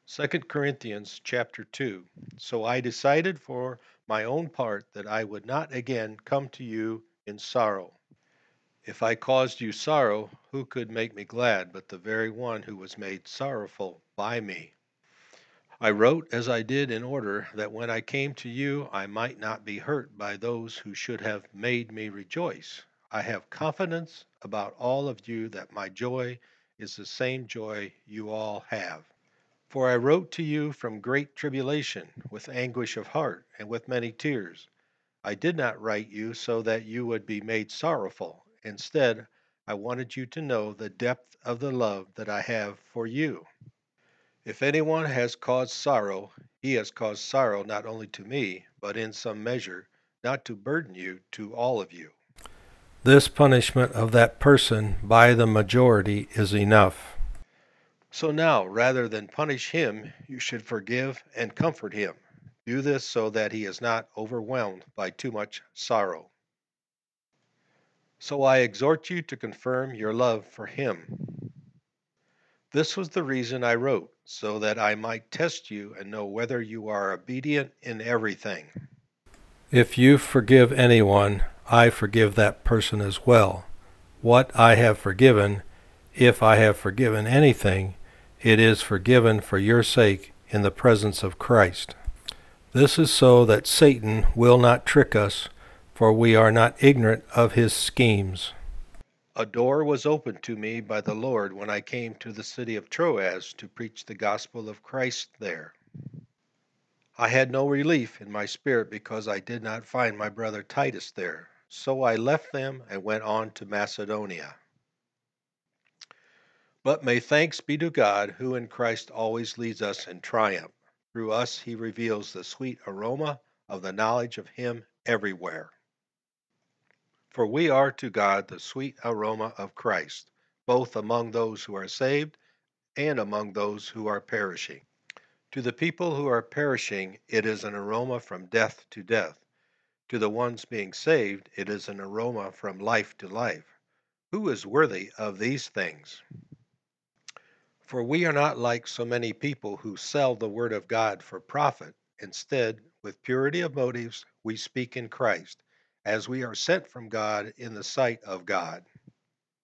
Second Corinthians chapter 2. So I decided for my own part that I would not again come to you in sorrow. If I caused you sorrow, who could make me glad but the very one who was made sorrowful by me? I wrote as I did in order that when I came to you I might not be hurt by those who should have made me rejoice. I have confidence about all of you that my joy is the same joy you all have. For I wrote to you from great tribulation, with anguish of heart, and with many tears. I did not write you so that you would be made sorrowful. Instead, I wanted you to know the depth of the love that I have for you. If anyone has caused sorrow, he has caused sorrow not only to me, but in some measure, not to burden you, to all of you. This punishment of that person by the majority is enough. So now, rather than punish him, you should forgive and comfort him. Do this so that he is not overwhelmed by too much sorrow. So I exhort you to confirm your love for him. This was the reason I wrote, so that I might test you and know whether you are obedient in everything. If you forgive anyone, I forgive that person as well. What I have forgiven, if I have forgiven anything, it is forgiven for your sake in the presence of Christ. This is so that Satan will not trick us, for we are not ignorant of his schemes. A door was opened to me by the Lord when I came to the city of Troas to preach the gospel of Christ there. I had no relief in my spirit because I did not find my brother Titus there. So I left them and went on to Macedonia. But may thanks be to God, who in Christ always leads us in triumph. Through us he reveals the sweet aroma of the knowledge of him everywhere. For we are to God the sweet aroma of Christ, both among those who are saved and among those who are perishing. To the people who are perishing, it is an aroma from death to death. To the ones being saved, it is an aroma from life to life. Who is worthy of these things? For we are not like so many people who sell the word of God for profit. Instead, with purity of motives, we speak in Christ, as we are sent from God in the sight of God.